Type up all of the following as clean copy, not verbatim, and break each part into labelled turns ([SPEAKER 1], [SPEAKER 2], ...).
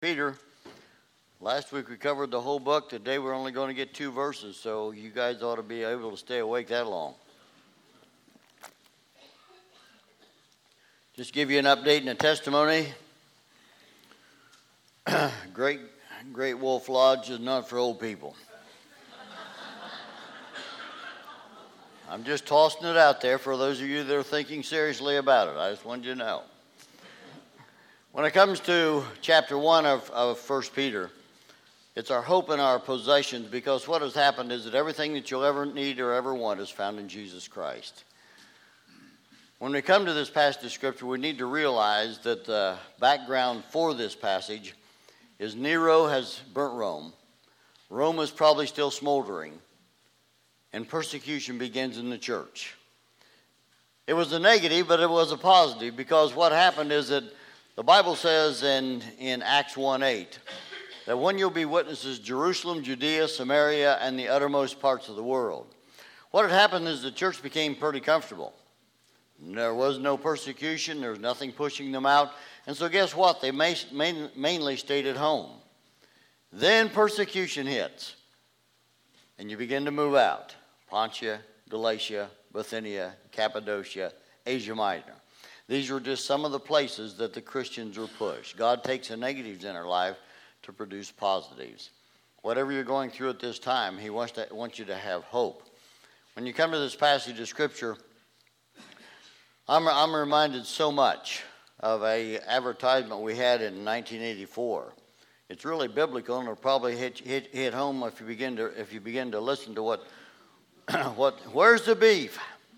[SPEAKER 1] Peter. Last week we covered the whole book. Today we're only going to get 2 verses, so you guys ought to be able to stay awake that long. Just give you an update and a testimony. Great Wolf Lodge is not for old people. I'm just tossing it out there for those of you that are thinking seriously about it. I just wanted you to know. When it comes to chapter 1 of 1 Peter, it's our hope and our possessions, because what has happened is that everything that you'll ever need or ever want is found in Jesus Christ. When we come to this passage of Scripture, we need to realize that the background for this passage is Nero has burnt Rome. Rome is probably still smoldering, and persecution begins in the church. It was a negative, but it was a positive, because what happened is that the Bible says in Acts 1:8 that when you'll be witnesses, Jerusalem, Judea, Samaria, and the uttermost parts of the world. What had happened is the church became pretty comfortable. There was no persecution. There was nothing pushing them out. And so guess what? They mainly stayed at home. Then persecution hits, and you begin to move out. Pontia, Galatia, Bithynia, Cappadocia, Asia Minor. These were just some of the places that the Christians were pushed. God takes the negatives in our life to produce positives. Whatever you're going through at this time, He wants you to have hope. When you come to this passage of Scripture, I'm reminded so much of a advertisement we had in 1984. It's really biblical, and it'll probably hit home if you begin to listen to what where's the beef?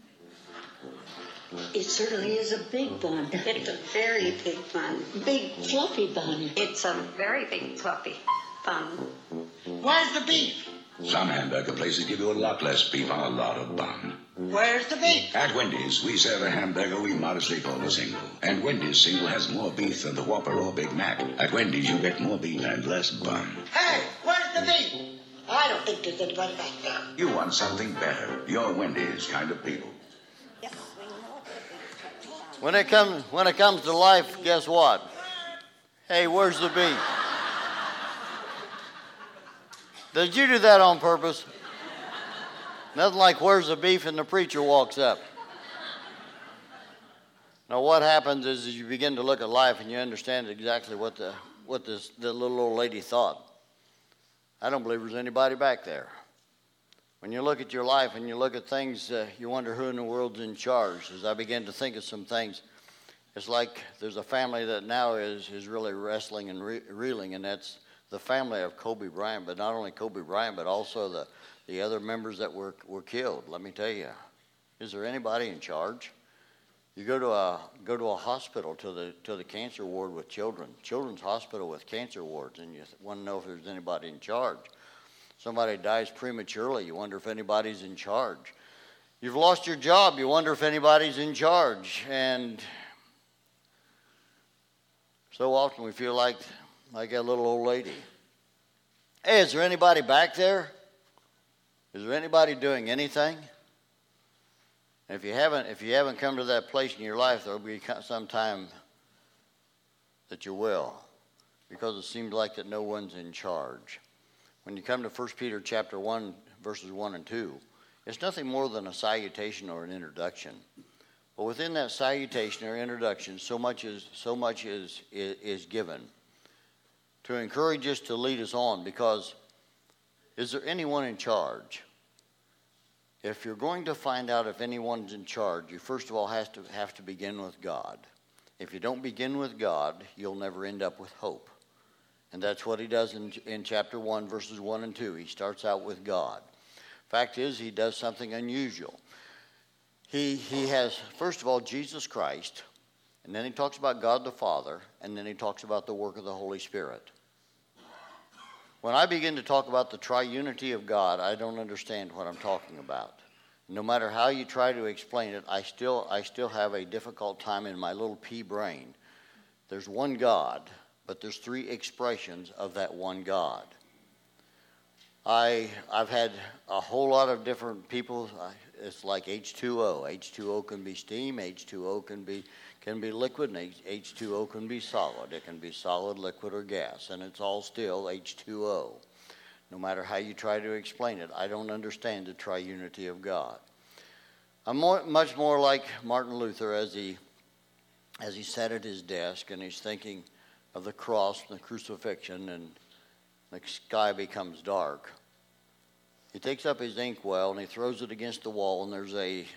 [SPEAKER 2] It certainly is a big bun.
[SPEAKER 3] It's a very big bun.
[SPEAKER 2] Big fluffy bun.
[SPEAKER 3] It's a very big fluffy bun.
[SPEAKER 4] Where's the beef?
[SPEAKER 5] Some hamburger places give you a lot less beef on a lot of bun.
[SPEAKER 4] Where's the beef?
[SPEAKER 5] At Wendy's, we serve a hamburger we modestly call a single. And Wendy's single has more beef than the Whopper or Big Mac. At Wendy's, you get more beef and less bun.
[SPEAKER 4] Hey, where's the beef? I don't think there's anybody back there.
[SPEAKER 5] You want something better. You're Wendy's kind of people.
[SPEAKER 1] When it comes to life, guess what? Hey, where's the beef? Did you do that on purpose? Nothing like where's the beef and the preacher walks up. Now what happens is you begin to look at life and you understand exactly what the little old lady thought. I don't believe there's anybody back there. When you look at your life and you look at things, you wonder who in the world's in charge. As I begin to think of some things, it's like there's a family that now is really wrestling and reeling, and that's the family of Kobe Bryant. But not only Kobe Bryant, but also the other members that were killed. Let me tell you, is there anybody in charge? You go to a hospital, to the cancer ward with children's hospital with cancer wards, and you want to know if there's anybody in charge. Somebody dies prematurely, you wonder if anybody's in charge. You've lost your job, you wonder if anybody's in charge. And so often we feel like that little old lady. Hey, is there anybody back there? Is there anybody doing anything? And if you haven't come to that place in your life, there'll be some time that you will, because it seems like that no one's in charge. When you come to 1 Peter chapter 1, verses 1 and 2, it's nothing more than a salutation or an introduction. But within that salutation or introduction, so much is given to encourage us, to lead us on, because is there anyone in charge? If you're going to find out if anyone's in charge, you first of all have to begin with God. If you don't begin with God, you'll never end up with hope. And that's what he does in chapter 1, verses 1 and 2. He starts out with God. Fact is, he does something unusual. He has, first of all, Jesus Christ, and then he talks about God the Father, and then he talks about the work of the Holy Spirit. When I begin to talk about the triunity of God, I don't understand what I'm talking about. No matter how you try to explain it, I still have a difficult time in my little pea brain. There's one God, but there's 3 expressions of that one God. I've had a whole lot of different people. It's like H2O. H2O can be steam. H2O can be liquid, and H2O can be solid. It can be solid, liquid, or gas, and it's all still H2O. No matter how you try to explain it, I don't understand the triunity of God. I'm much more like Martin Luther as he sat at his desk and he's thinking of the cross and the crucifixion, and the sky becomes dark. He takes up his inkwell and he throws it against the wall, and there's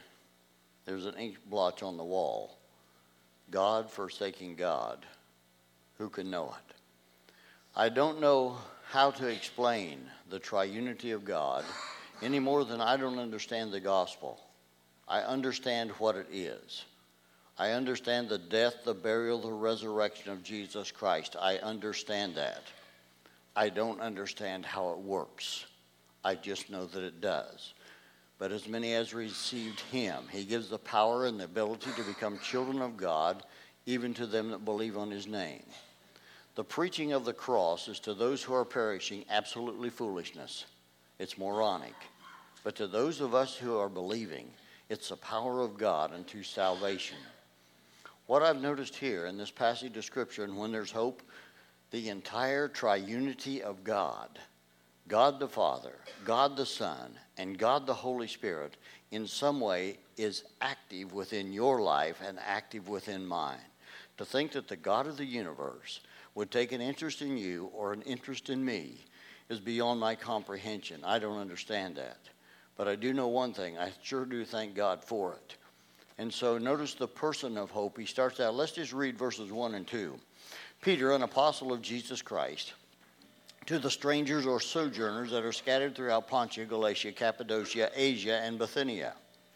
[SPEAKER 1] an ink blotch on the wall. God forsaking God. Who can know it? I don't know how to explain the triunity of God any more than I don't understand the gospel. I understand what it is. I understand the death, the burial, the resurrection of Jesus Christ. I understand that. I don't understand how it works. I just know that it does. But as many as received him, he gives the power and the ability to become children of God, even to them that believe on his name. The preaching of the cross is to those who are perishing absolutely foolishness. It's moronic. But to those of us who are believing, it's the power of God unto salvation. What I've noticed here in this passage of Scripture, and when there's hope, the entire triunity of God, God the Father, God the Son, and God the Holy Spirit, in some way is active within your life and active within mine. To think that the God of the universe would take an interest in you or an interest in me is beyond my comprehension. I don't understand that. But I do know one thing. I sure do thank God for it. And so notice the person of hope. He starts out, let's just read verses 1 and 2. Peter, an apostle of Jesus Christ, to the strangers or sojourners that are scattered throughout Pontus, Galatia, Cappadocia, Asia, and Bithynia,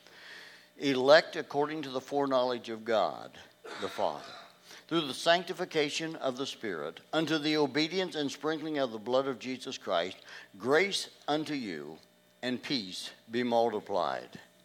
[SPEAKER 1] elect according to the foreknowledge of God the Father, through the sanctification of the Spirit, unto the obedience and sprinkling of the blood of Jesus Christ, grace unto you and peace be multiplied.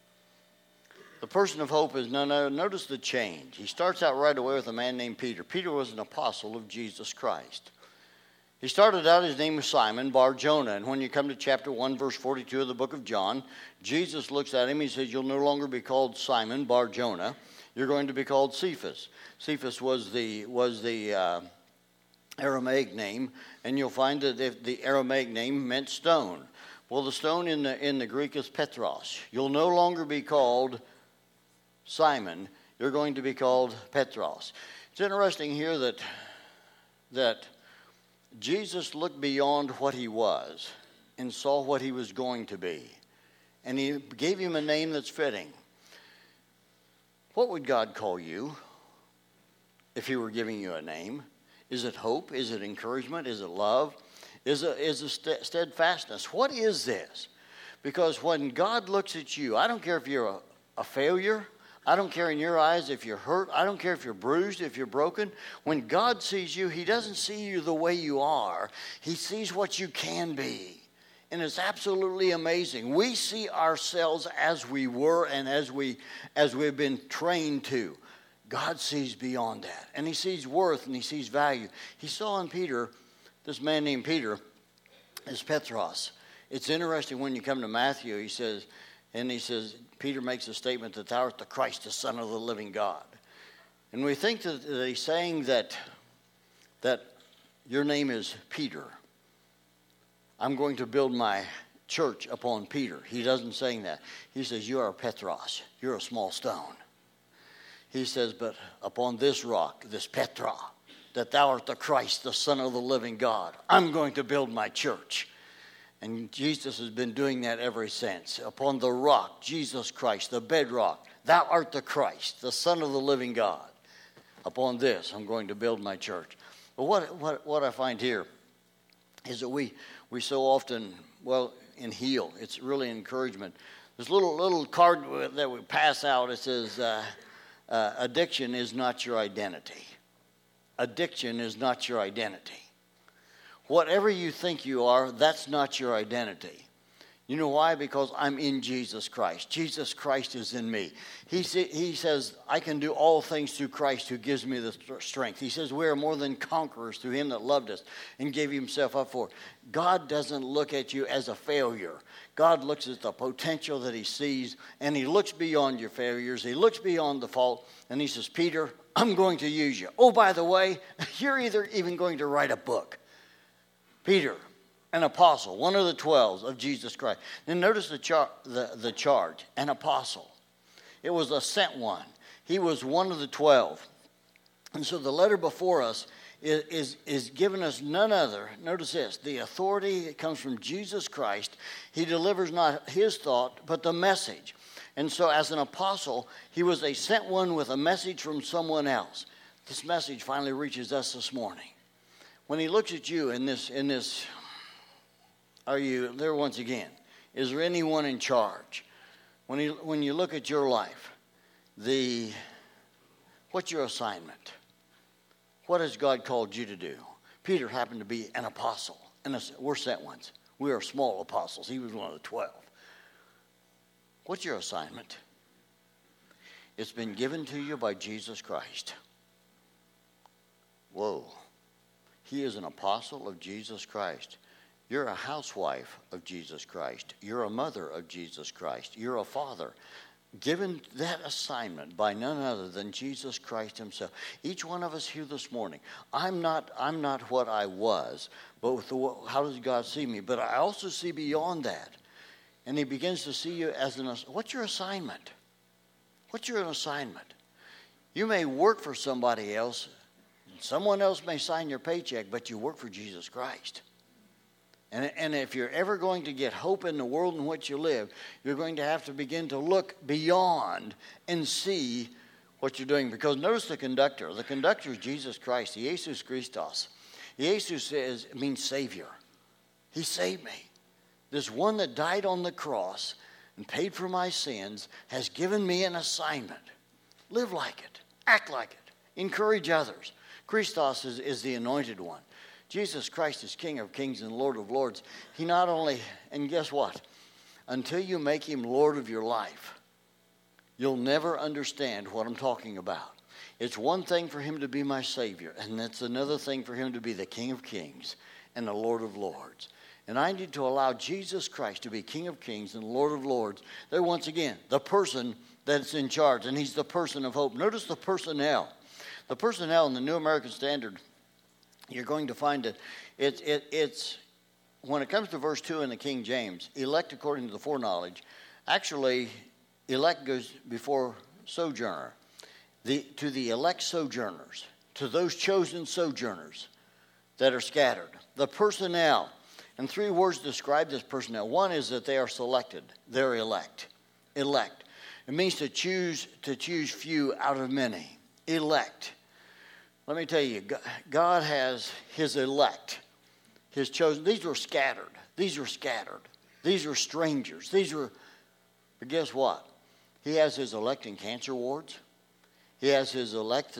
[SPEAKER 1] The person of hope is notice the change. He starts out right away with a man named Peter. Peter was an apostle of Jesus Christ. He started out, his name was Simon Bar-Jonah. And when you come to chapter 1, verse 42 of the book of John, Jesus looks at him. He says, you'll no longer be called Simon Bar-Jonah. You're going to be called Cephas. Cephas was the Aramaic name. And you'll find that the Aramaic name meant stone. Well, the stone in the Greek is Petros. You'll no longer be called Simon. You're going to be called Petros. It's interesting here that Jesus looked beyond what he was and saw what he was going to be. And he gave him a name that's fitting. What would God call you if he were giving you a name? Is it hope? Is it encouragement? Is it love? Is it steadfastness? What is this? Because when God looks at you, I don't care if you're a failure. I don't care in your eyes if you're hurt. I don't care if you're bruised, if you're broken. When God sees you, he doesn't see you the way you are. He sees what you can be. And it's absolutely amazing. We see ourselves as we were and as we've been trained to. God sees beyond that. And he sees worth and he sees value. He saw in Peter, this man named Peter, is Petros. It's interesting when you come to Matthew, he says, Peter makes a statement that thou art the Christ, the Son of the living God. And we think that he's saying that your name is Peter. I'm going to build my church upon Peter. He doesn't say that. He says, you are Petros. You're a small stone. He says, but upon this rock, this Petra, that thou art the Christ, the Son of the living God, I'm going to build my church. And Jesus has been doing that ever since. Upon the rock, Jesus Christ, the bedrock, thou art the Christ, the Son of the living God. Upon this, I'm going to build my church. But what I find here is that we so often, in HEAL, it's really encouragement. There's a little card that we pass out. It says, addiction is not your identity. Addiction is not your identity. Whatever you think you are, that's not your identity. You know why? Because I'm in Jesus Christ. Jesus Christ is in me. He says, I can do all things through Christ who gives me the strength. He says, we are more than conquerors through him that loved us and gave himself up for. God doesn't look at you as a failure. God looks at the potential that he sees, and he looks beyond your failures. He looks beyond the fault, and he says, Peter, I'm going to use you. Oh, by the way, you're even going to write a book. Peter, an apostle, one of the 12 of Jesus Christ. Then notice the charge, an apostle. It was a sent one. He was one of the 12. And so the letter before us is giving us none other. Notice this, the authority that comes from Jesus Christ. He delivers not his thought, but the message. And so as an apostle, he was a sent one with a message from someone else. This message finally reaches us this morning. When he looks at you in this, are you there once again? Is there anyone in charge? When you look at your life, what's your assignment? What has God called you to do? Peter happened to be an apostle, and we're sent ones. We are small apostles. He was one of the 12. What's your assignment? It's been given to you by Jesus Christ. Whoa. He is an apostle of Jesus Christ. You're a housewife of Jesus Christ. You're a mother of Jesus Christ. You're a father. Given that assignment by none other than Jesus Christ himself. Each one of us here this morning, I'm not what I was, but how does God see me? But I also see beyond that. And he begins to see you as what's your assignment? What's your assignment? You may work for somebody else. Someone else may sign your paycheck, but you work for Jesus Christ. And if you're ever going to get hope in the world in which you live, you're going to have to begin to look beyond and see what you're doing. Because notice the conductor. The conductor is Jesus Christ, Jesus Christos. Jesus means Savior. He saved me. This one that died on the cross and paid for my sins has given me an assignment. Live like it. Act like it. Encourage others. Christos is the anointed one. Jesus Christ is King of kings and Lord of lords. He not only, and guess what? Until you make him Lord of your life, you'll never understand what I'm talking about. It's one thing for him to be my Savior, and it's another thing for him to be the King of kings and the Lord of lords. And I need to allow Jesus Christ to be King of kings and Lord of lords. There, once again, the person that's in charge, and he's the person of hope. Notice the personnel. The personnel in the New American Standard, you're going to find that it's when it comes to verse 2 in the King James, elect according to the foreknowledge, actually, elect goes before sojourner. To the elect sojourners, to those chosen sojourners that are scattered. The personnel, and 3 words describe this personnel. One is that they are selected. They're elect. Elect. It means to choose few out of many. Elect. Let me tell you, God has his elect, his chosen. These were scattered. These are scattered. These are strangers. But guess what? He has his elect in cancer wards. He has his elect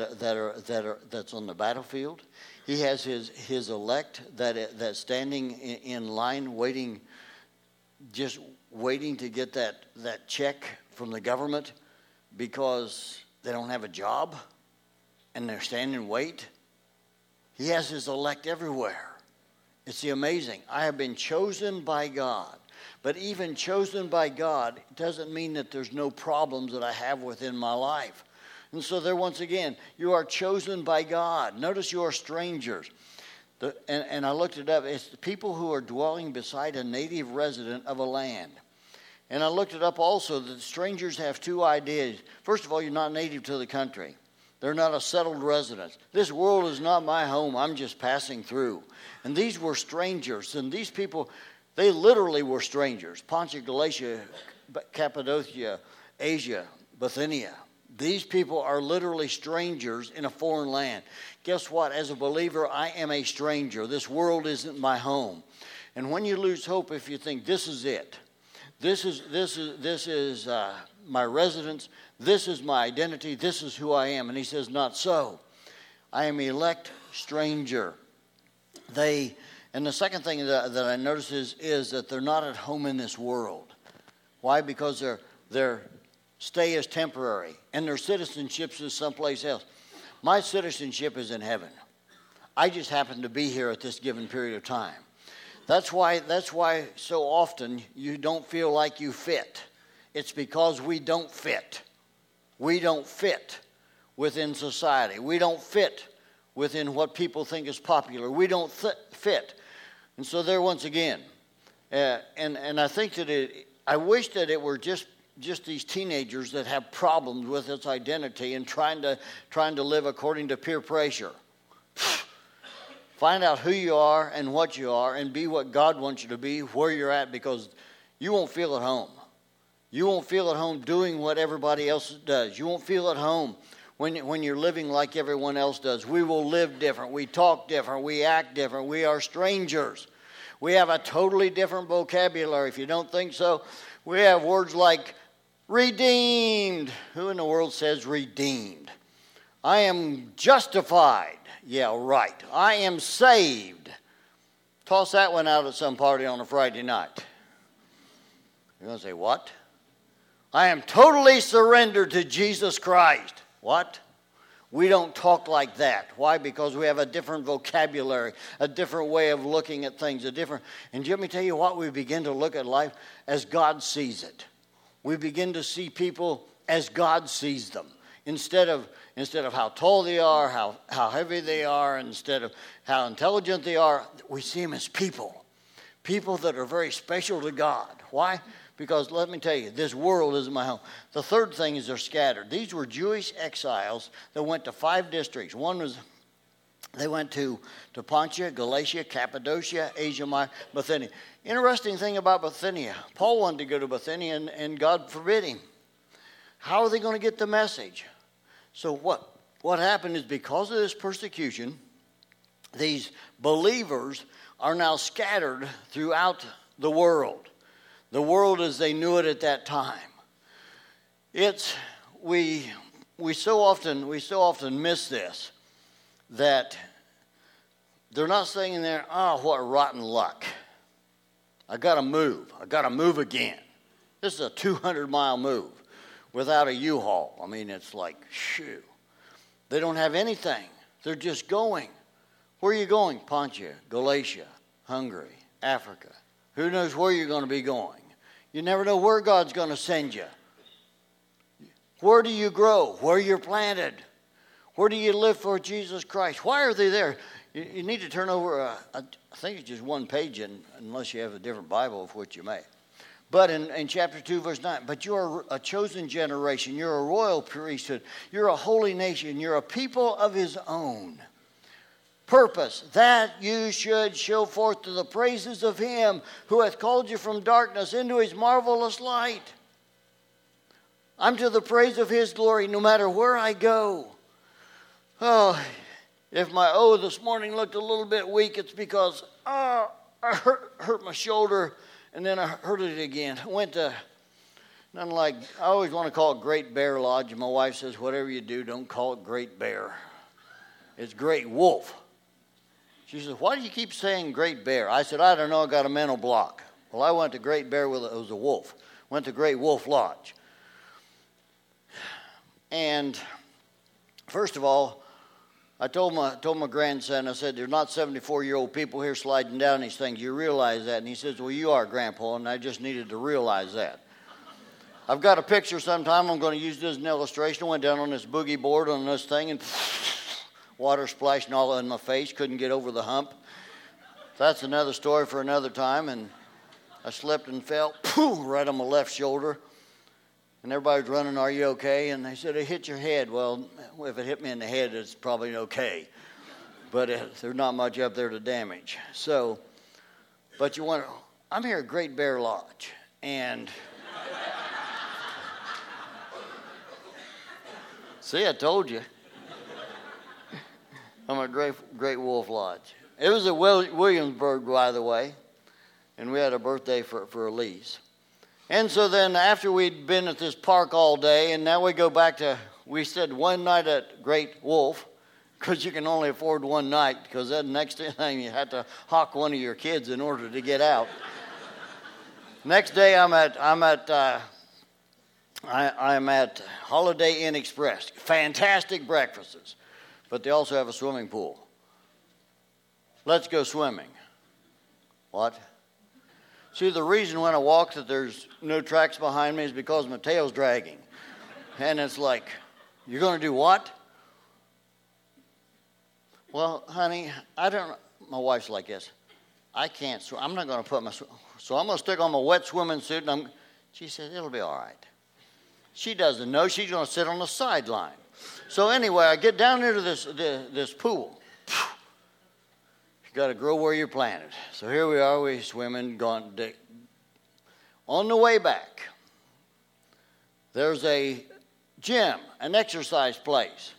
[SPEAKER 1] that's on the battlefield. He has his elect that's standing in line waiting, just waiting to get that check from the government because they don't have a job. And they're standing and wait. He has his elect everywhere. It's amazing. I have been chosen by God. But even chosen by God doesn't mean that there's no problems that I have within my life. And so there, once again, you are chosen by God. Notice you are strangers. And I looked it up. It's the people who are dwelling beside a native resident of a land. And I looked it up also that strangers have 2 ideas. First of all, you're not native to the country. They're not a settled residence. This world is not my home. I'm just passing through. And these were strangers. And these people, they literally were strangers. Pontus, Galatia, Cappadocia, Asia, Bithynia. These people are literally strangers in a foreign land. Guess what? As a believer, I am a stranger. This world isn't my home. And when you lose hope, if you think this is it, this is my residence, this is my identity, this is who I am. And he says, not so. I am elect stranger. They And the second thing that I notice is that they're not at home in this world. Why? Because their stay is temporary, and their citizenship is someplace else. My citizenship is in heaven. I just happen to be here at this given period of time. That's why so often you don't feel like you fit. It's because we don't fit. We don't fit within society. We don't fit within what people think is popular. We don't fit. And so there once again, and I think that I wish that it were just these teenagers that have problems with its identity and trying to live according to peer pressure. Find out who you are and what you are and be what God wants you to be where you're at, because you won't feel at home. You won't feel at home doing what everybody else does. You won't feel at home when you're living like everyone else does. We will live different. We talk different. We act different. We are strangers. We have a totally different vocabulary. If you don't think so, we have words like redeemed. Who in the world says redeemed? I am justified. Yeah, right. I am saved. Toss that one out at some party on a Friday night. You're going to say, what? I am totally surrendered to Jesus Christ. What? We don't talk like that. Why? Because we have a different vocabulary, a different way of looking at things, and let me tell you what, we begin to look at life as God sees it. We begin to see people as God sees them. Instead of how tall they are, how heavy they are, instead of how intelligent they are, we see them as people. People that are very special to God. Why? Because let me tell you, this world isn't my home. The third thing is they're scattered. These were Jewish exiles that went to 5 districts. One was, they went to Pontia, Galatia, Cappadocia, Asia Minor, Bithynia. Interesting thing about Bithynia, Paul wanted to go to Bithynia and God forbid him. How are they going to get the message? So what happened is, because of this persecution, these believers are now scattered throughout the world. The world as they knew it at that time. We so often miss this, that they're not saying there, oh, what rotten luck. I got to move. I got to move again. This is a 200-mile move without a U-Haul. I mean, it's like, shoo. They don't have anything. They're just going. Where are you going? Pontia, Galatia, Hungary, Africa. Who knows where you're going to be going? You never know where God's going to send you. Where do you grow? Where you're planted? Where do you live for Jesus Christ? Why are they there? You need to turn over, I think it's just one page, unless you have a different Bible, of which you may. But in chapter 2, verse 9, but you are a chosen generation. You're a royal priesthood. You're a holy nation. You're a people of his own. Purpose, that you should show forth to the praises of him who hath called you from darkness into his marvelous light. I'm to the praise of his glory no matter where I go. Oh, if my this morning looked a little bit weak, it's because I hurt my shoulder. And then I heard it again. I went to, I always want to call it Great Bear Lodge. And my wife says, whatever you do, don't call it Great Bear. It's Great Wolf. She says, why do you keep saying Great Bear? I said, I don't know, I got a mental block. Well, I went to Great Bear, it was a wolf. Went to Great Wolf Lodge. And first of all, I told my grandson, I said, there's not 74-year-old people here sliding down these things. You realize that? And he says, well, you are, Grandpa, and I just needed to realize that. I've got a picture sometime. I'm going to use this as an illustration. I went down on this boogie board on this thing, and water splashing all in my face. Couldn't get over the hump. That's another story for another time. And I slipped and fell right on my left shoulder. And everybody was running, are you okay? And they said, it hit your head. Well, if it hit me in the head, it's probably okay. But there's not much up there to damage. So, but you want to, I'm here at Great Bear Lodge. And see, I told you. I'm at Great Wolf Lodge. It was at Williamsburg, by the way. And we had a birthday for Elise. And so then after we'd been at this park all day, and now we go back to, we stayed one night at Great Wolf, because you can only afford one night, because then next thing you have to hawk one of your kids in order to get out. Next day I'm at Holiday Inn Express. Fantastic breakfasts, but they also have a swimming pool. Let's go swimming. What? See, the reason when I walk that there's no tracks behind me is because my tail's dragging. And it's like, you're going to do what? Well, honey, my wife's like this. I can't swim. I'm not going to put so I'm going to stick on my wet swimming suit. She says, it'll be all right. She doesn't know. She's going to sit on the sideline. So anyway, I get down into this pool. You got to grow where you're planted. So here we are, we swimming, gone. On the way back, there's a gym, an exercise place.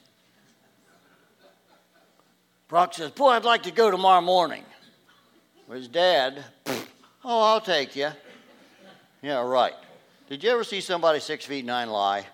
[SPEAKER 1] Brock says, boy, I'd like to go tomorrow morning. With his dad, oh, I'll take you. Yeah, right. Did you ever see somebody 6'9" lie?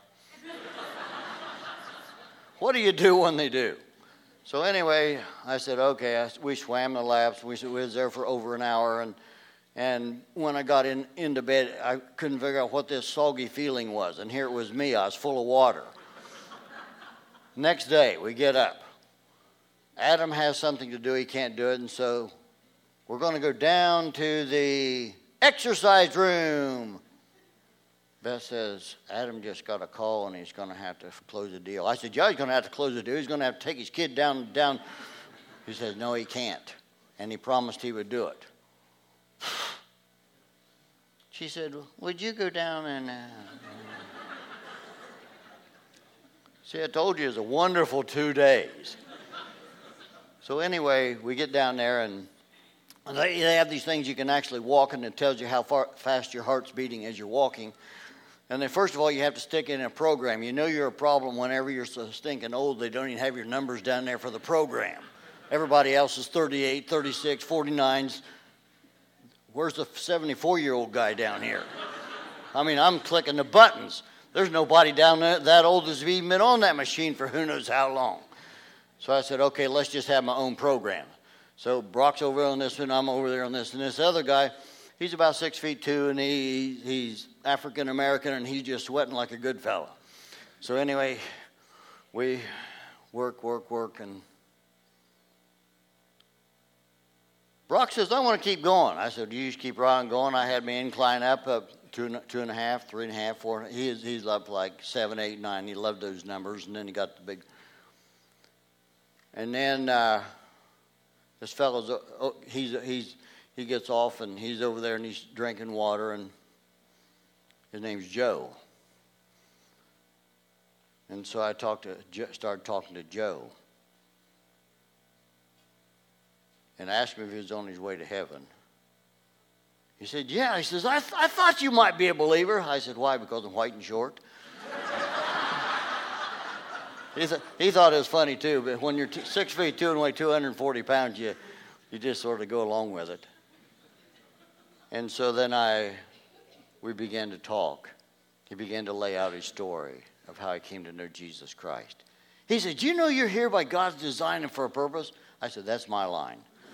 [SPEAKER 1] What do you do when they do? So anyway, I said, okay. We swam the laps. We was there for over an hour. And when I got into bed, I couldn't figure out what this soggy feeling was. And here it was me. I was full of water. Next day, we get up. Adam has something to do. He can't do it. And so we're going to go down to the exercise room. Beth says, Adam just got a call and he's going to have to close the deal. I said, yeah, he's going to have to close the deal. He's going to have to take his kid down. He says, no, he can't. And he promised he would do it. She said, would you go down and... See, I told you it was a wonderful 2 days. So anyway, we get down there and they have these things you can actually walk and it tells you how fast your heart's beating as you're walking. And then first of all, you have to stick in a program. You know you're a problem whenever you're so stinking old, they don't even have your numbers down there for the program. Everybody else is 38, 36, 49s. Where's the 74-year-old guy down here? I mean, I'm clicking the buttons. There's nobody down there that old that's even been on that machine for who knows how long. So I said, okay, let's just have my own program. So Brock's over on this one, I'm over there on this. And this other guy, he's about 6'2", and he's African-American, and he's just sweating like a good fella. So anyway, we work, and Brock says, I want to keep going. I said, you just keep right on going. I had my incline up 2.5, 3.5, 4. He's up like 7, 8, 9. He loved those numbers, and then he got the big. And then this fellow's he gets off and he's over there and he's drinking water and his name's Joe. And so I started talking to Joe and asked him if he was on his way to heaven. He said, yeah. He says, I thought you might be a believer. I said, why? Because I'm white and short? He thought it was funny too, but when you're 6'2" and weigh 240 pounds, you just sort of go along with it. And so then we began to talk. He began to lay out his story of how he came to know Jesus Christ. He said, do you know you're here by God's design and for a purpose? I said, that's my line.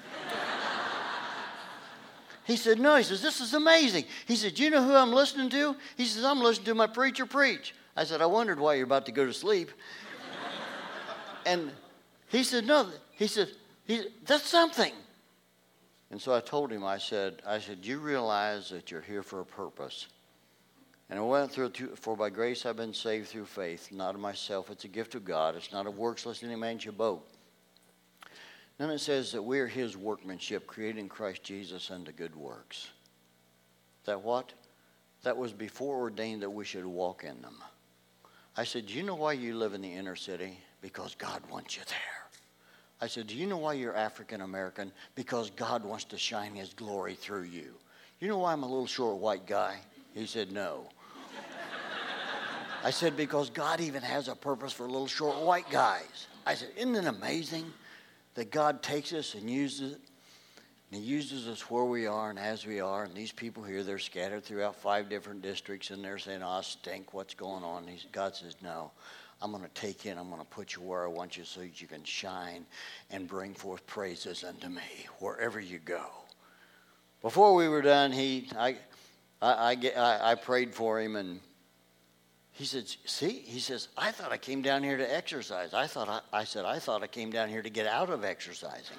[SPEAKER 1] He said, no. He says, this is amazing. He said, do you know who I'm listening to? He says, I'm listening to my preacher preach. I said, I wondered why you're about to go to sleep. And he said, no. He said, that's something. And so I told him, I said, you realize that you're here for a purpose. And I went through it, for by grace I've been saved through faith, not of myself. It's a gift of God. It's not of works, lest any man should boast. Then it says that we're his workmanship, created in Christ Jesus unto good works. That what? That was before ordained that we should walk in them. I said, do you know why you live in the inner city? Because God wants you there. I said, do you know why you're African American? Because God wants to shine his glory through you. You know why I'm a little short white guy? He said, no. I said, because God even has a purpose for little short white guys. I said, isn't it amazing that God takes us and uses it? And he uses us where we are and as we are. And these people here, they're scattered throughout 5 different districts. And they're saying, oh, I stink. What's going on? God says, no. I'm going to take you and I'm going to put you where I want you so that you can shine and bring forth praises unto me wherever you go. Before we were done, I prayed for him, and he said, see, he says, I thought I came down here to exercise. I thought I came down here to get out of exercising.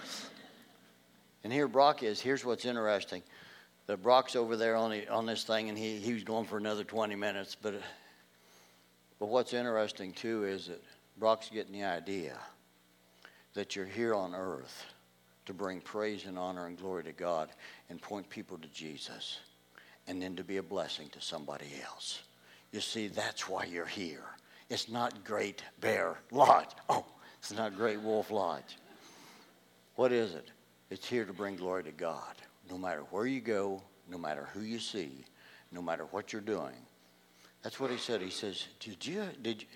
[SPEAKER 1] And here Brock is. Here's what's interesting. That Brock's over there on this thing, and he was going for another 20 minutes. But what's interesting, too, is that Brock's getting the idea that you're here on earth to bring praise and honor and glory to God and point people to Jesus, and then to be a blessing to somebody else. You see, that's why you're here. It's not Great Bear Lodge. Oh, it's not Great Wolf Lodge. What is it? It's here to bring glory to God. No matter where you go, no matter who you see, no matter what you're doing. That's what he said. He says, did you?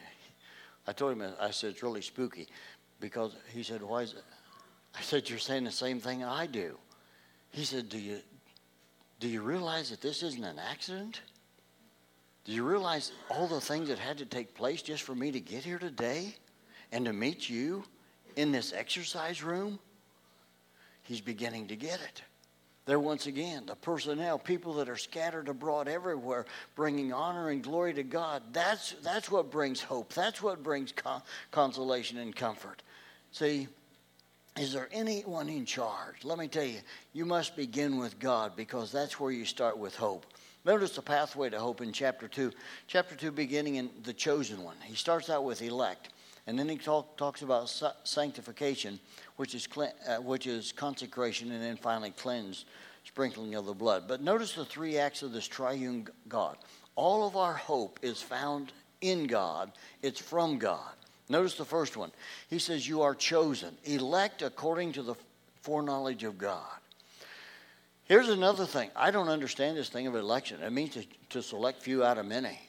[SPEAKER 1] I told him, I said, it's really spooky. Because he said, why is it? I said, you're saying the same thing I do. He said, do you realize that this isn't an accident? Do you realize all the things that had to take place just for me to get here today and to meet you in this exercise room? He's beginning to get it. There once again, the personnel, people that are scattered abroad everywhere, bringing honor and glory to God. That's what brings hope. That's what brings consolation and comfort. See, is there anyone in charge? Let me tell you, you must begin with God, because that's where you start with hope. Notice the pathway to hope in chapter 2. Chapter 2 beginning in the chosen one. He starts out with elect. And then he talks about sanctification, which is consecration, and then finally cleansed, sprinkling of the blood. But notice the three acts of this triune God. All of our hope is found in God. It's from God. Notice the first one. He says, you are chosen, elect according to the foreknowledge of God. Here's another thing. I don't understand this thing of election. It means to select few out of many.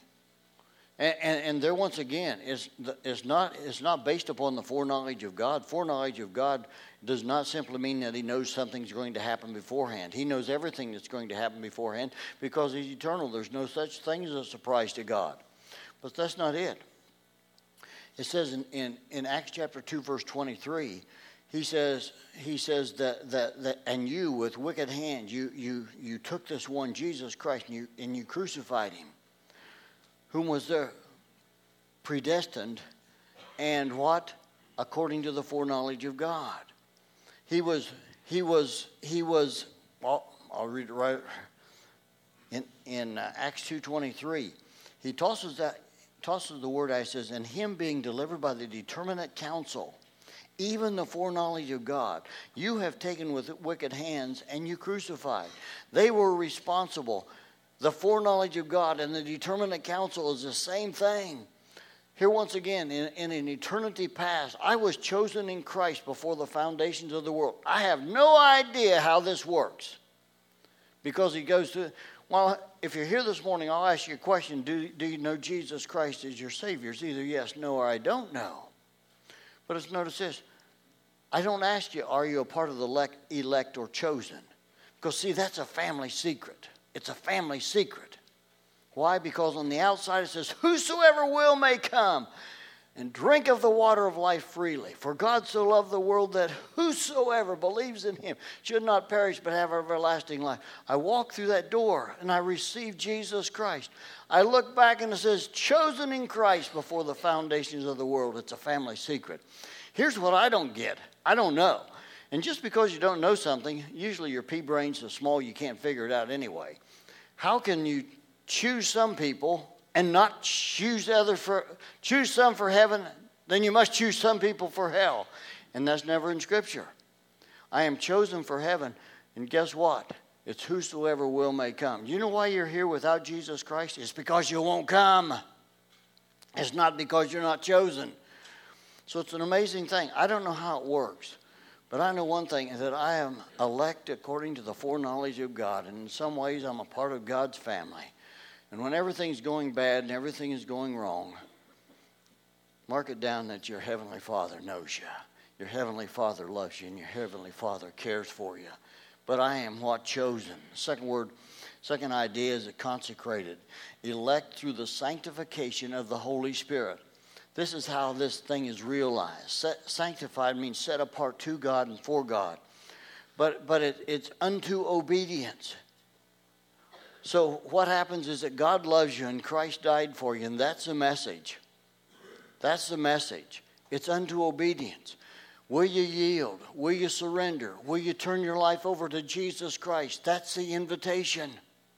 [SPEAKER 1] And there once again, it's not based upon the foreknowledge of God. Foreknowledge of God does not simply mean that he knows something's going to happen beforehand. He knows everything that's going to happen beforehand because he's eternal. There's no such thing as a surprise to God. But that's not it. It says in Acts chapter 2, verse 23, he says that and you with wicked hands, you took this one, Jesus Christ, and you crucified him. Whom was there predestined, and what? According to the foreknowledge of God. He was. Well, I'll read it right in Acts 2:23. He tosses the word. I says, and him being delivered by the determinate counsel, even the foreknowledge of God, you have taken with wicked hands, and you crucified. They were responsible. The foreknowledge of God and the determinate counsel is the same thing. Here once again, in an eternity past, I was chosen in Christ before the foundations of the world. I have no idea how this works. Because he goes to, well, if you're here this morning, I'll ask you a question. Do you know Jesus Christ as your Savior? It's either yes, no, or I don't know. But notice this. I don't ask you, are you a part of the elect or chosen? Because, see, that's a family secret. It's a family secret. Why? Because on the outside it says, whosoever will may come and drink of the water of life freely. For God so loved the world that whosoever believes in him should not perish but have everlasting life. I walk through that door and I receive Jesus Christ. I look back and it says, chosen in Christ before the foundations of the world. It's a family secret. Here's what I don't get. I don't know. And just because you don't know something, usually your pea brain's so small you can't figure it out anyway. How can you choose some people and not choose some for heaven? Then you must choose some people for hell. And that's never in Scripture. I am chosen for heaven. And guess what? It's whosoever will may come. You know why you're here without Jesus Christ? It's because you won't come. It's not because you're not chosen. So it's an amazing thing. I don't know how it works. But I know one thing, that I am elect according to the foreknowledge of God. And in some ways, I'm a part of God's family. And when everything's going bad and everything is going wrong, mark it down that your Heavenly Father knows you. Your Heavenly Father loves you, and your Heavenly Father cares for you. But I am what? Chosen. Second idea is consecrated. Elect through the sanctification of the Holy Spirit. This is how this thing is realized. Sanctified means set apart to God and for God. But it's unto obedience. So what happens is that God loves you and Christ died for you, and that's the message. That's the message. It's unto obedience. Will you yield? Will you surrender? Will you turn your life over to Jesus Christ? That's the invitation.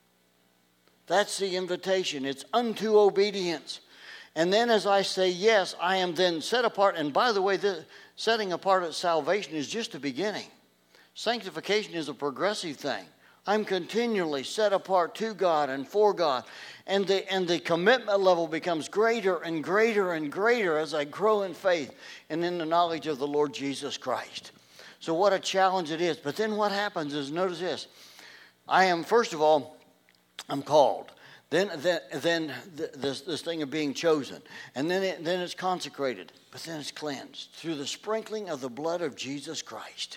[SPEAKER 1] That's the invitation. It's unto obedience. And then as I say yes, I am then set apart. And by the way, the setting apart at salvation is just the beginning. Sanctification is a progressive thing. I'm continually set apart to God and for God. And the commitment level becomes greater and greater and greater as I grow in faith and in the knowledge of the Lord Jesus Christ. So what a challenge it is. But then what happens is, notice this. I am, first of all, I'm called. Then this thing of being chosen. And then it's consecrated. But then it's cleansed through the sprinkling of the blood of Jesus Christ.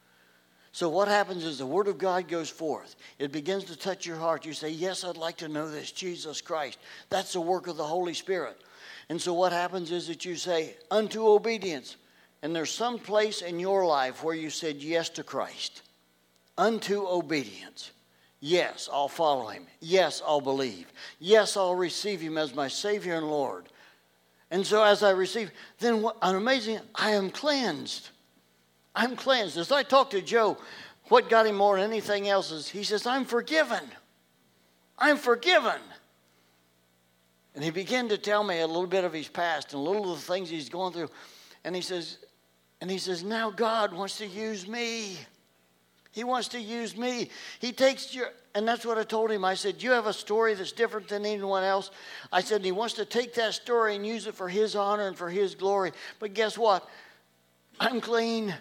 [SPEAKER 1] So what happens is the Word of God goes forth. It begins to touch your heart. You say, yes, I'd like to know this Jesus Christ. That's the work of the Holy Spirit. And so what happens is that you say, unto obedience. And there's some place in your life where you said yes to Christ. Unto obedience. Yes, I'll follow Him. Yes, I'll believe. Yes, I'll receive Him as my Savior and Lord. And so as I receive, then what an amazing, I am cleansed. I'm cleansed. As I talked to Joe, what got him more than anything else is he says, I'm forgiven. I'm forgiven. And he began to tell me a little bit of his past and a little of the things he's going through. And he says, now God wants to use me. He wants to use me. He takes and that's what I told him. I said, you have a story that's different than anyone else. I said, he wants to take that story and use it for His honor and for His glory. But guess what? I'm clean.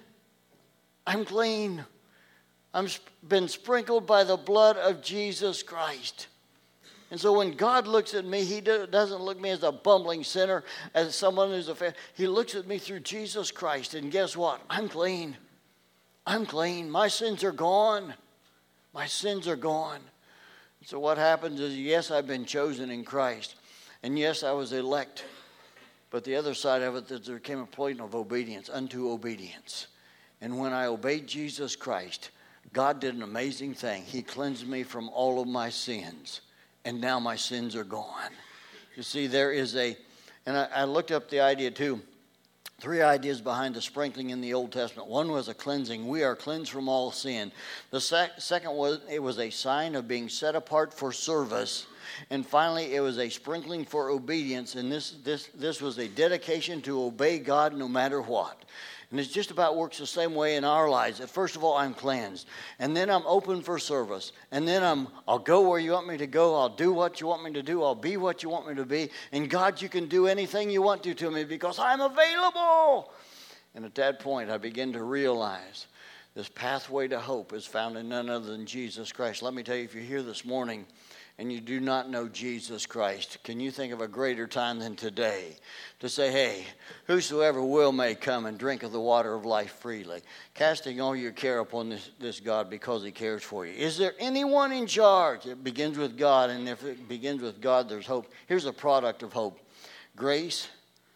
[SPEAKER 1] I'm clean. I've been sprinkled by the blood of Jesus Christ. And so when God looks at me, He doesn't look at me as a bumbling sinner, as someone who's He looks at me through Jesus Christ. And guess what? I'm clean. I'm clean. My sins are gone. My sins are gone. And so what happens is, yes, I've been chosen in Christ. And yes, I was elect. But the other side of it, that there came a point of obedience, unto obedience. And when I obeyed Jesus Christ, God did an amazing thing. He cleansed me from all of my sins. And now my sins are gone. You see, there is and I looked up the idea too. 3 ideas behind the sprinkling in the Old Testament. One was a cleansing. We are cleansed from all sin. The second was, it was a sign of being set apart for service. And finally, it was a sprinkling for obedience. And this was a dedication to obey God no matter what. And it just about works the same way in our lives. First of all, I'm cleansed. And then I'm open for service. And then I'll go where you want me to go. I'll do what you want me to do. I'll be what you want me to be. And God, you can do anything you want to me because I'm available. And at that point, I begin to realize this pathway to hope is found in none other than Jesus Christ. Let me tell you, if you're here this morning and you do not know Jesus Christ, can you think of a greater time than today to say, hey, whosoever will may come and drink of the water of life freely, casting all your care upon this God because He cares for you. Is there anyone in charge? It begins with God, and if it begins with God, there's hope. Here's a product of hope: grace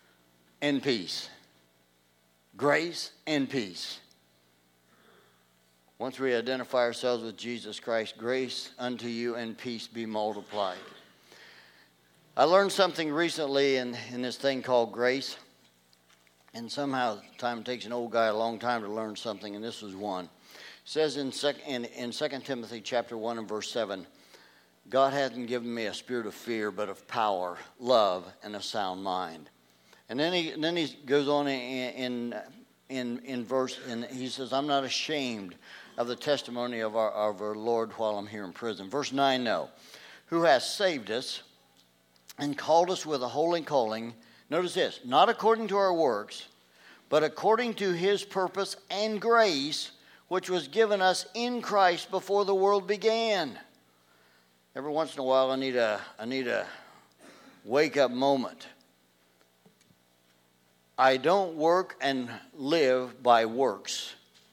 [SPEAKER 1] and peace. Grace and peace. Once we identify ourselves with Jesus Christ, grace unto you and peace be multiplied. I learned something recently in this thing called grace. And somehow time takes an old guy a long time to learn something, and this was one. It says in 2 Timothy chapter 1 and verse 7, God hasn't given me a spirit of fear, but of power, love, and a sound mind. And then he goes on in verse, and he says, I'm not ashamed of the testimony of our Lord while I'm here in prison. Verse 9, no. Who has saved us and called us with a holy calling. Notice this, not according to our works, but according to His purpose and grace, which was given us in Christ before the world began. Every once in a while, I need a wake-up moment. I don't work and live by works.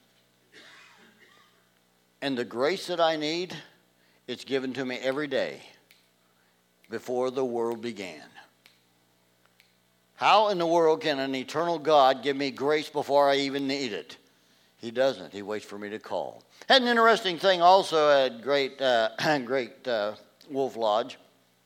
[SPEAKER 1] And the grace that I need, it's given to me every day before the world began. How in the world can an eternal God give me grace before I even need it? He doesn't. He waits for me to call. Had an interesting thing also at Great Wolf Lodge.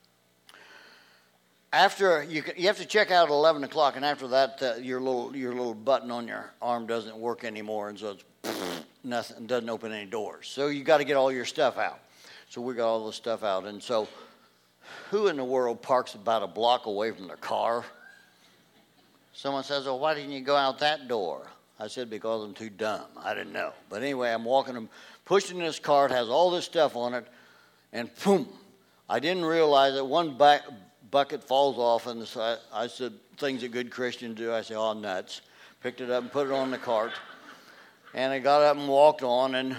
[SPEAKER 1] After you have to check out at 11 o'clock, and after that, your little button on your arm doesn't work anymore, and so it's nothing, doesn't open any doors. So you got to get all your stuff out. So we got all the stuff out, and so who in the world parks about a block away from their car? Someone says, "Well, why didn't you go out that door?" I said, "Because I'm too dumb. I didn't know." But anyway, I'm walking, I'm pushing this cart, has all this stuff on it, and boom! I didn't realize that one bucket falls off, and I said, things that good Christians do. I said, "Oh, nuts." Picked it up and put it on the cart. And I got up and walked on, and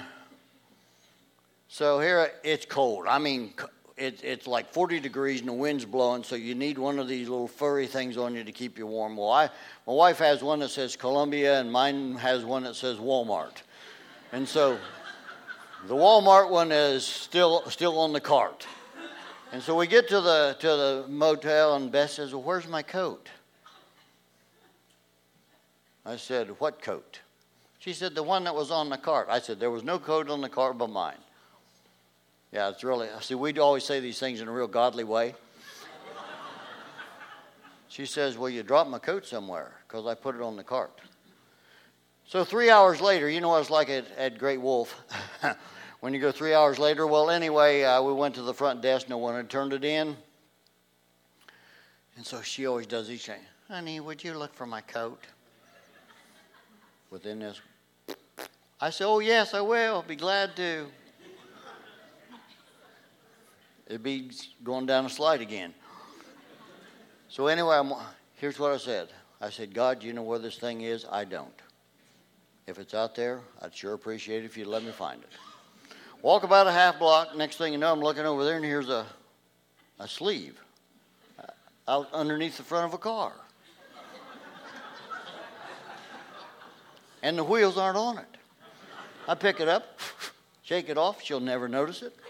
[SPEAKER 1] so here it's cold. I mean, it's like 40 degrees and the wind's blowing, so you need one of these little furry things on you to keep you warm. Well, my wife has one that says Columbia, and mine has one that says Walmart. And so the Walmart one is still on the cart. And so we get to the motel, and Beth says, "Well, where's my coat?" I said, "What coat?" She said, "The one that was on the cart." I said, "There was no coat on the cart but mine." Yeah, it's really, see, we always say these things in a real godly way. She says, "Well, you dropped my coat somewhere because I put it on the cart." So 3 hours later, you know what it's like at Great Wolf. When you go 3 hours later, well, anyway, we went to the front desk. No one had turned it in. And so she always does each thing. "Honey, would you look for my coat?" Within this, I said, "Oh, yes, I will. Be glad to." It'd be going down a slide again. So anyway, here's what I said. I said, "God, you know where this thing is? I don't. If it's out there, I'd sure appreciate it if you'd let me find it." Walk about a half block. Next thing you know, I'm looking over there, and here's a sleeve out underneath the front of a car. And the wheels aren't on it. I pick it up, shake it off. She'll never notice it.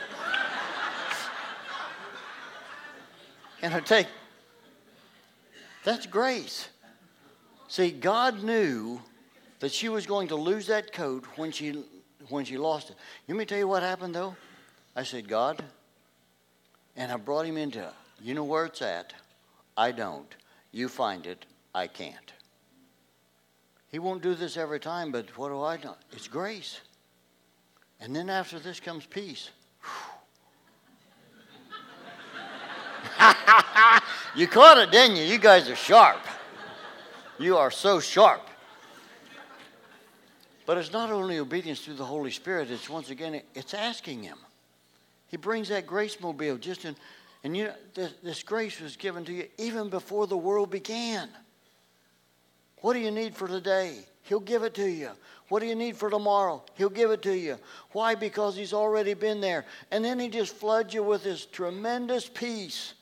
[SPEAKER 1] And I take, that's grace. See, God knew that she was going to lose that coat when she lost it. Let me tell you what happened, though. I said, "God," and I brought him into, you know where it's at? I don't. You find it. I can't. He won't do this every time, but what do I know? It's grace. And then after this comes peace. You caught it, didn't you? You guys are sharp. You are so sharp. But it's not only obedience through the Holy Spirit, it's once again, it's asking him. He brings that grace mobile just in, and you know, this grace was given to you even before the world began. What do you need for today? He'll give it to you. What do you need for tomorrow? He'll give it to you. Why? Because he's already been there. And then he just floods you with this tremendous peace.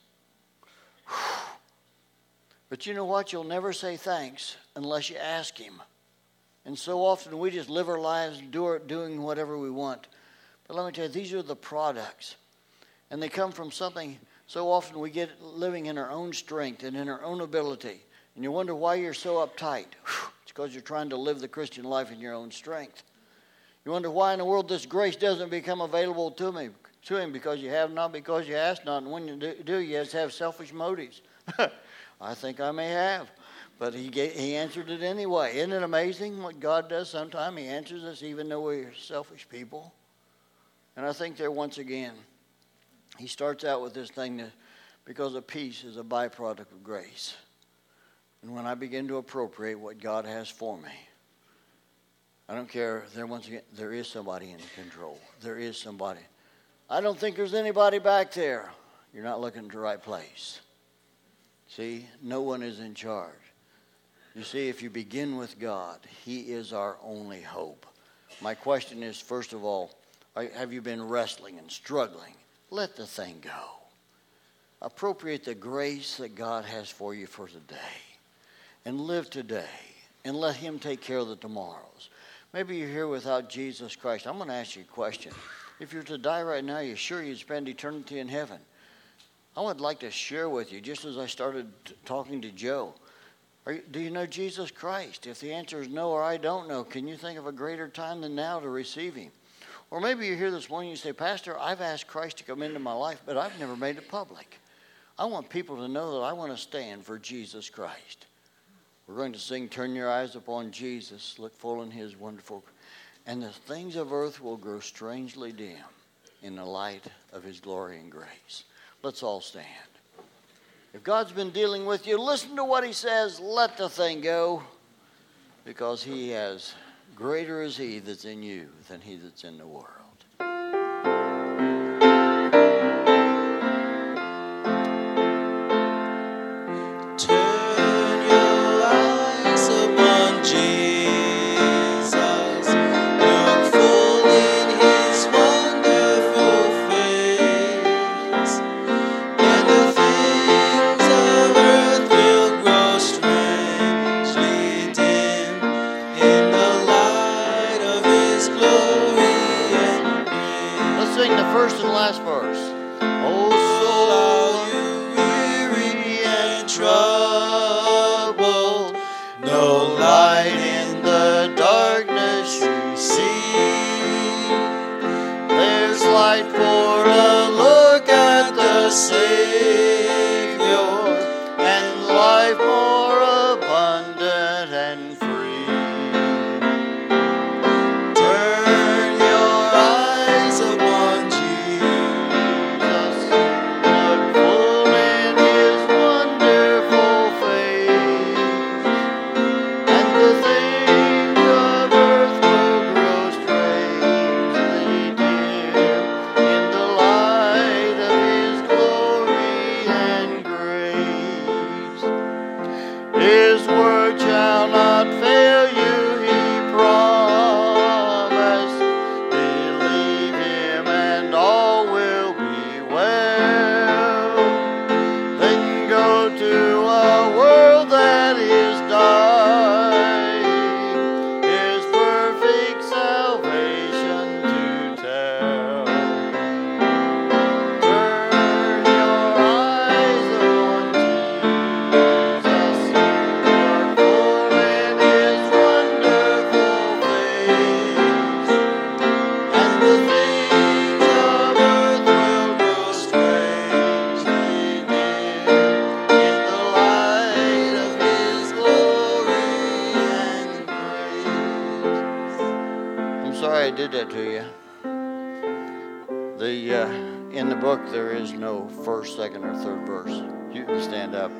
[SPEAKER 1] But you know what? You'll never say thanks unless you ask him. And so often we just live our lives doing whatever we want. But let me tell you, these are the products. And they come from something, so often we get living in our own strength and in our own ability. And you wonder why you're so uptight. It's because you're trying to live the Christian life in your own strength. You wonder why in the world this grace doesn't become available to him, because you have not, because you ask not. And when you do, you just have selfish motives. I think I may have. But he answered it anyway. Isn't it amazing what God does sometimes? He answers us even though we're selfish people. And I think there once again, he starts out with this thing that because of peace is a byproduct of grace. And when I begin to appropriate what God has for me, I don't care. Once again, there is somebody in control. There is somebody. I don't think there's anybody back there. You're not looking at the right place. See, no one is in charge. You see, if you begin with God, he is our only hope. My question is, first of all, have you been wrestling and struggling? Let the thing go. Appropriate the grace that God has for you for today. And live today. And let him take care of the tomorrows. Maybe you're here without Jesus Christ. I'm going to ask you a question. If you're to die right now, you're sure you'd spend eternity in heaven. I would like to share with you, just as I started talking to Joe, do you know Jesus Christ? If the answer is no or I don't know, can you think of a greater time than now to receive him? Or maybe you're here this morning and you say, Pastor, I've asked Christ to come into my life, but I've never made it public. I want people to know that I want to stand for Jesus Christ. We're going to sing, Turn Your Eyes Upon Jesus, Look Full in His Wonderful, and the things of earth will grow strangely dim in the light of His glory and grace. Let's all stand. If God's been dealing with you, listen to what He says. Let the thing go, because He has greater is He that's in you than he that's in the world. In the book, there is no first, second, or third verse. You can stand up.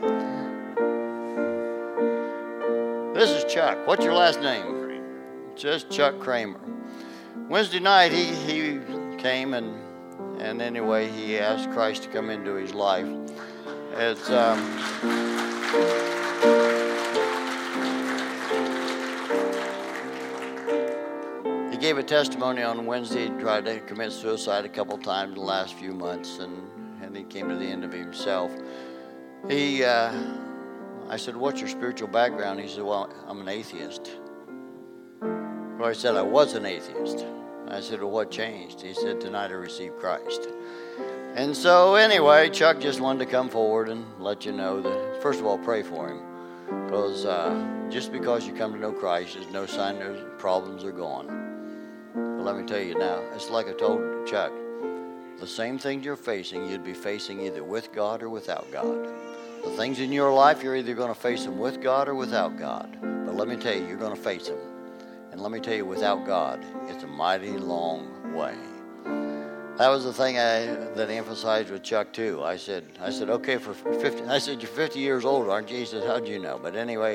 [SPEAKER 1] This is Chuck. What's your last name? Just Chuck Kramer. Wednesday night, he came and anyway, he asked Christ to come into his life. It's He gave a testimony on Wednesday. He tried to commit suicide a couple times in the last few months, and he came to the end of himself. I said, what's your spiritual background? He said, well, I'm an atheist. Well, I said, I was an atheist. I said, well, what changed? He said, tonight I received Christ. And so anyway, Chuck just wanted to come forward and let you know that, first of all, pray for him. Because just because you come to know Christ is no sign those problems are gone. But let me tell you now, it's like I told Chuck, the same things you're facing, you'd be facing either with God or without God. The things in your life, you're either going to face them with God or without God. But let me tell you, you're going to face them. And let me tell you, without God, it's a mighty long way. That was the thing that I emphasized with Chuck too. I said, okay, for 50. I said, you're 50 years old, aren't you? He said, how'd you know? But anyway,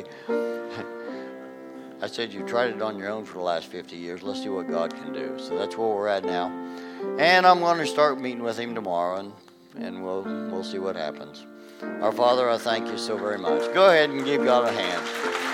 [SPEAKER 1] I said, you've tried it on your own for the last 50 years. Let's see what God can do. So that's where we're at now. And I'm going to start meeting with him tomorrow, and we'll see what happens. Our Father, I thank you so very much. Go ahead and give God a hand.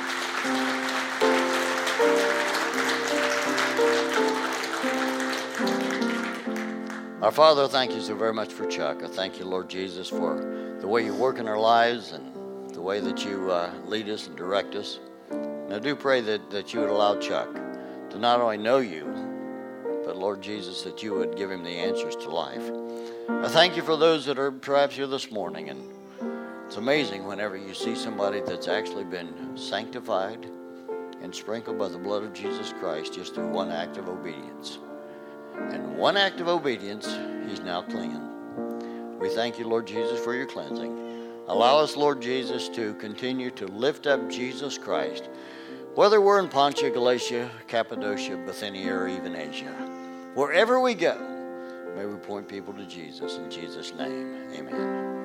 [SPEAKER 1] Our Father, I thank you so very much for Chuck. I thank you, Lord Jesus, for the way you work in our lives and the way that you lead us and direct us. And I do pray that you would allow Chuck to not only know you, but Lord Jesus, that you would give him the answers to life. I thank you for those that are perhaps here this morning, and it's amazing whenever you see somebody that's actually been sanctified and sprinkled by the blood of Jesus Christ just through one act of obedience. And one act of obedience, he's now clean. We thank you, Lord Jesus, for your cleansing. Allow us, Lord Jesus, to continue to lift up Jesus Christ, whether we're in Pontia, Galatia, Cappadocia, Bithynia, or even Asia. Wherever we go, may we point people to Jesus. In Jesus' name, amen.